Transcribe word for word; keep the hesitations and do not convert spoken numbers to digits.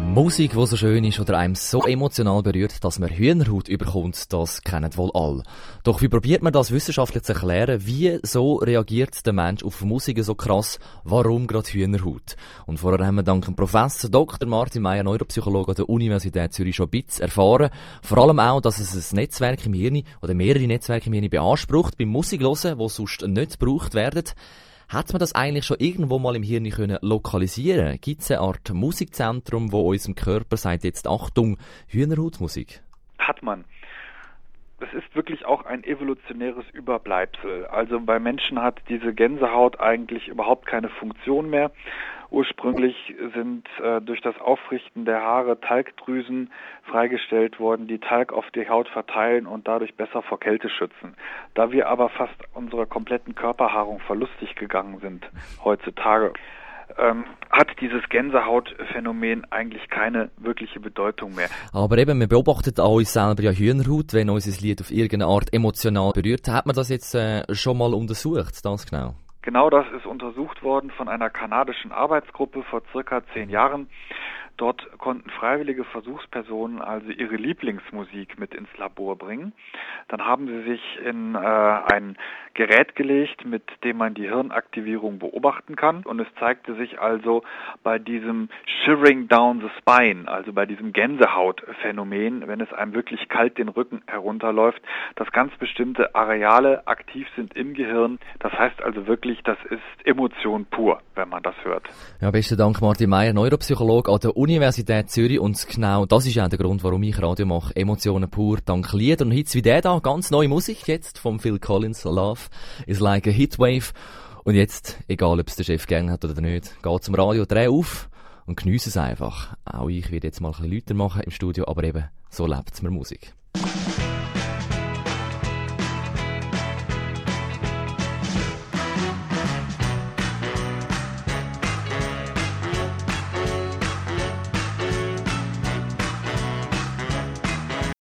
Musik, die so schön ist oder einem so emotional berührt, dass man Hühnerhaut überkommt, das kennen wohl alle. Doch wie probiert man das wissenschaftlich zu erklären? Wie so reagiert der Mensch auf Musik so krass? Warum gerade Hühnerhaut? Und vorher haben wir dank dem Professor Doktor Martin Meyer, Neuropsychologe an der Universität Zürich, schon ein bisschen erfahren. Vor allem auch, dass es ein Netzwerk im Hirn oder mehrere Netzwerke im Hirn beansprucht beim Musikhören, die sonst nicht gebraucht werden. Hat man das eigentlich schon irgendwo mal im Hirn können lokalisieren? Gibt es eine Art Musikzentrum, wo unserem Körper sagt, jetzt Achtung, Hühnerhautmusik? Hat man. Es ist wirklich auch ein evolutionäres Überbleibsel. Also bei Menschen hat diese Gänsehaut eigentlich überhaupt keine Funktion mehr. Ursprünglich sind äh, durch das Aufrichten der Haare Talgdrüsen freigestellt worden, die Talg auf die Haut verteilen und dadurch besser vor Kälte schützen. Da wir aber fast unserer kompletten Körperhaarung verlustig gegangen sind heutzutage, ähm, hat dieses Gänsehautphänomen eigentlich keine wirkliche Bedeutung mehr. Aber eben, wir beobachten an uns selber ja Hühnerhaut, wenn uns das Lied auf irgendeine Art emotional berührt. Hat man das jetzt äh, schon mal untersucht, das genau? Genau das ist untersucht worden von einer kanadischen Arbeitsgruppe vor circa zehn Jahren. Dort konnten freiwillige Versuchspersonen also ihre Lieblingsmusik mit ins Labor bringen. Dann haben sie sich in äh, ein Gerät gelegt, mit dem man die Hirnaktivierung beobachten kann. Und es zeigte sich also bei diesem Shivering down the spine, also bei diesem Gänsehautphänomen, wenn es einem wirklich kalt den Rücken herunterläuft, dass ganz bestimmte Areale aktiv sind im Gehirn. Das heißt also wirklich, das ist Emotion pur, wenn man das hört. Ja, besten Dank Martin Meyer, Neuropsychologe an der Universität Zürich, und genau das ist auch der Grund, warum ich Radio mache. Emotionen pur, dank Lieder und Hits wie der da. Ganz neue Musik jetzt von Phil Collins, Love is like a Heatwave. Und jetzt, egal ob es der Chef gern hat oder nicht, geht zum Radio, dreh auf und geniesse es einfach. Auch ich werde jetzt mal ein bisschen lauter machen im Studio, aber eben, so lebt es mir Musik.